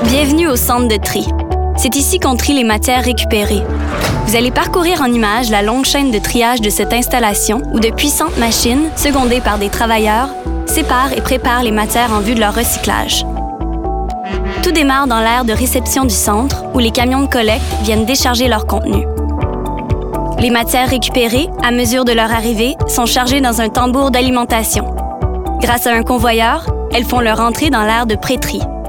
Bienvenue au centre de tri. C'est ici qu'on trie les matières récupérées. Vous allez parcourir en images la longue chaîne de triage de cette installation où de puissantes machines, secondées par des travailleurs, séparent et préparent les matières en vue de leur recyclage. Tout démarre dans l'aire de réception du centre où les camions de collecte viennent décharger leur contenu. Les matières récupérées, à mesure de leur arrivée, sont chargées dans un tambour d'alimentation. Grâce à un convoyeur, elles font leur entrée dans l'aire de pré-tri.